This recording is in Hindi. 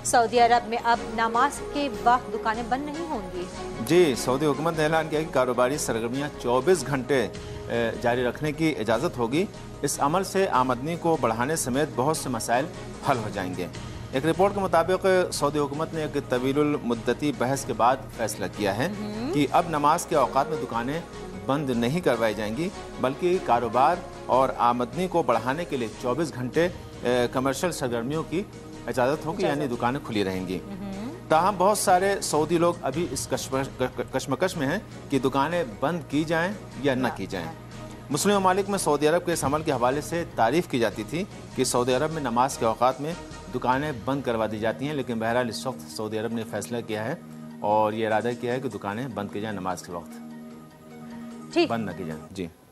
सऊदी अरब में अब नमाज के वक्त दुकानें बंद नहीं होंगी। जी, सऊदी हुकूमत ने ऐलान किया कि कारोबारी सरगर्मियाँ 24 घंटे जारी रखने की इजाज़त होगी। इस अमल से आमदनी को बढ़ाने समेत बहुत से मसाइल हल हो जाएंगे। एक रिपोर्ट के मुताबिक सऊदी हुकूमत ने एक तवीलुल मुद्दती बहस के बाद फैसला किया है कि अब नमाज के औकात में दुकानें बंद नहीं करवाई जाएंगी, बल्कि कारोबार और आमदनी को बढ़ाने के लिए 24 घंटे कमर्शियल सरगर्मियों की इजाज़त होगी, यानी दुकानें खुली रहेंगी। ताहम बहुत सारे सऊदी लोग अभी इस कश्मकश में हैं कि दुकानें बंद की जाएं या न की जाएं। मुस्लिम ममालिक में सऊदी अरब के इस अमल के हवाले से तारीफ़ की जाती थी कि सऊदी अरब में नमाज के औकात में दुकानें बंद करवा दी जाती हैं, लेकिन बहरहाल इस वक्त सऊदी अरब ने फैसला किया है और ये इरादा किया है कि दुकानें बंद की जाएं, नमाज के वक्त बंद न की जाएं। जी।